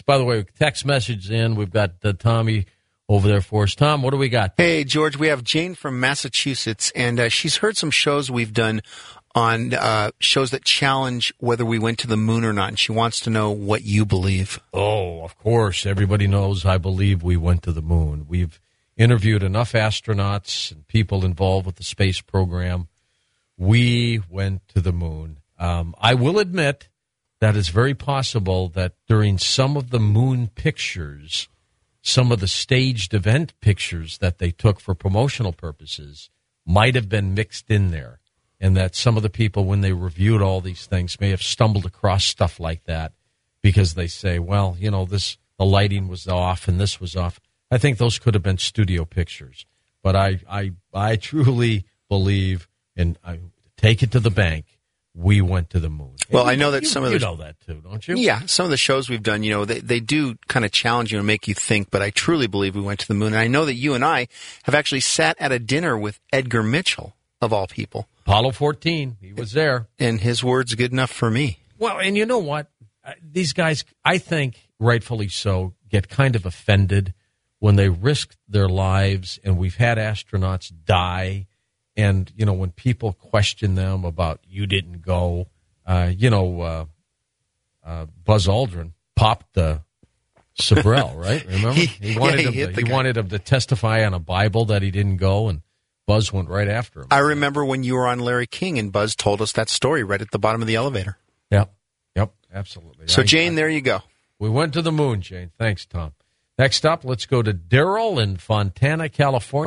By the way, text message in. We've got Tommy over there for us. Tom, what do we got? Hey, George, we have Jane from Massachusetts, and she's heard some shows we've done on shows that challenge whether we went to the moon or not, and she wants to know what you believe. Oh, of course. Everybody knows I believe we went to the moon. We've interviewed enough astronauts and people involved with the space program. We went to the moon. I will admit that it's very possible that during some of the moon pictures, some of the staged event pictures that they took for promotional purposes might have been mixed in there, and that some of the people, when they reviewed all these things, may have stumbled across stuff like that because they say, well, you know, the lighting was off and this was off. I think those could have been studio pictures. But I truly believe, and I take it to the bank, we went to the moon. Well, I know that some of the... You know that too, don't you? Yeah, some of the shows we've done, they do kind of challenge you and make you think, but I truly believe we went to the moon. And I know that you and I have actually sat at a dinner with Edgar Mitchell, of all people. Apollo 14, he was there. And his word's good enough for me. Well, and you know what? These guys, I think, rightfully so, get kind of offended when they risk their lives, and we've had astronauts die. And, when people question them about you didn't go, Buzz Aldrin popped Sabrell, right? Remember? He wanted him to testify on a Bible that he didn't go, and Buzz went right after him. I remember when you were on Larry King, and Buzz told us that story right at the bottom of the elevator. Yep, absolutely. So, Jane, there you go. We went to the moon, Jane. Thanks, Tom. Next up, let's go to Daryl in Fontana, California.